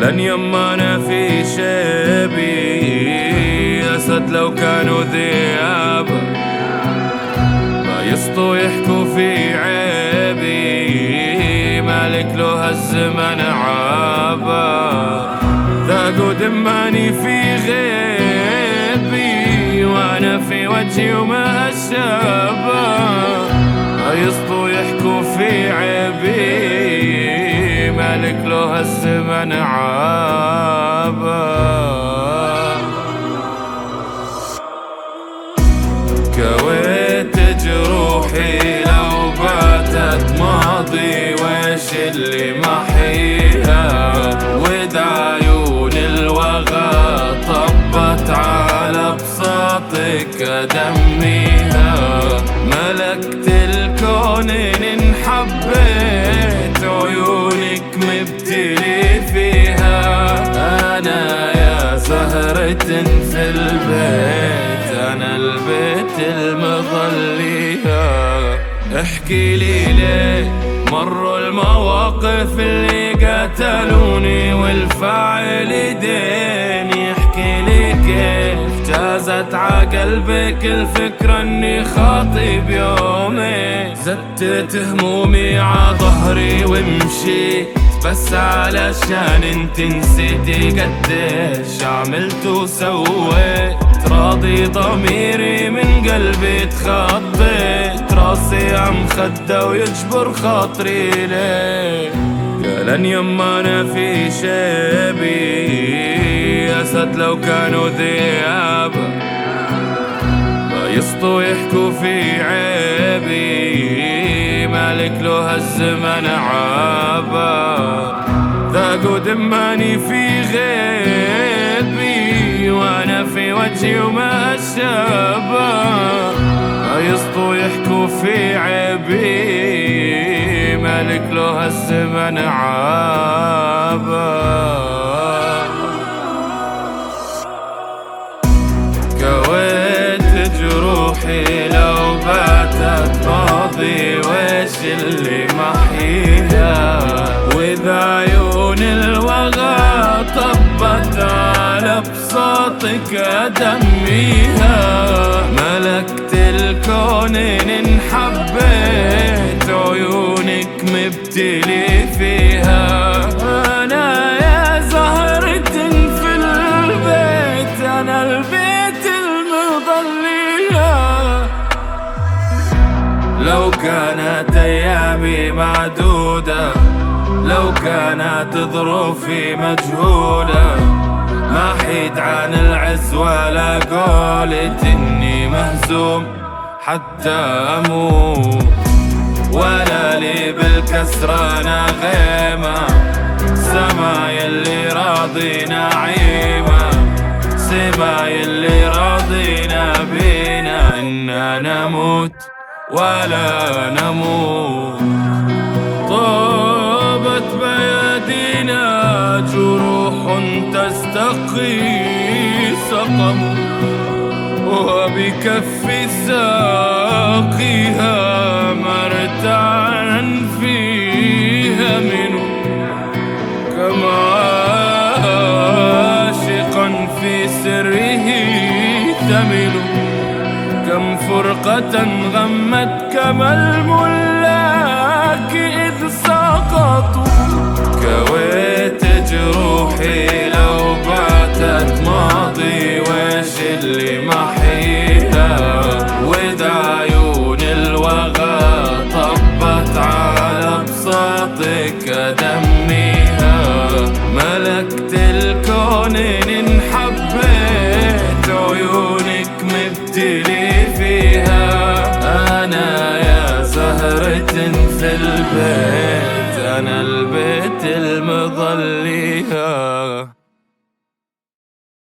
لن يمانا في شيبي أسد لو كانوا ذئابا ما يسطوا يحكوا في عيبي مالك له هالزمن عابا ذاقوا دماني في غيبي وانا في وجهي وما الشابا ما يسطوا يحكوا في عيبي مالك له هالزمن عابا كويت جروحي لو باتت ماضي ويش اللي محيها وإذا عيون الوغى طبت على بساطك أدميها ملكت الكون إن حبيت عيونك مبتلي فيها أنا يا زهرة في البيت أنا البيت المظليها احكي لي ليه مروا المواقف اللي قتلوني والفاعل دين يحكي لي كيف جازت عقلبك الفكرة اني خاطب يومي زتت همومي عظهري ومشيت بس علشان انت نسيتي قديش عملت وسويت راضي ضميري من قلبي تخطيت راسي عم خده ويجبر خاطري ليه قالن يمانا في شيبي أسد لو كانوا ذئابا ما يسطوا يحكوا في عيبي مالك له هالزمن عابا ذاقوا دماني في غيبي وانا في وجهي وما الشابا ما يسطوا يحكوا في عيبي مالك له هالزمن عابا كويت جروحي لو باتت ماضي ويش اللي محيها وإذا عيون الوغى طبت على بساطك أدميها ملكت الكون إن حبيت عيونك مبتلي فيها أنا يا زهرة في البيت أنا البيت المظليها لو كانت أيامي معدودة لو كانت ظروفي مجهولة ما حيد عن العز ولا قولت إني مهزوم حتى أموت ولا لي بالكسرانة غيمة سماي اللي راضي نعيمة سماي اللي راضينا بينا إنا نموت ولا نموت طابت بيدينا جروح تستقي سقم وبكف ساقيها مرتعا فيها منه كما عاشقا في سره ثمن كم فرقة غمت كما الملاك إذ سقطوا كويت جروحي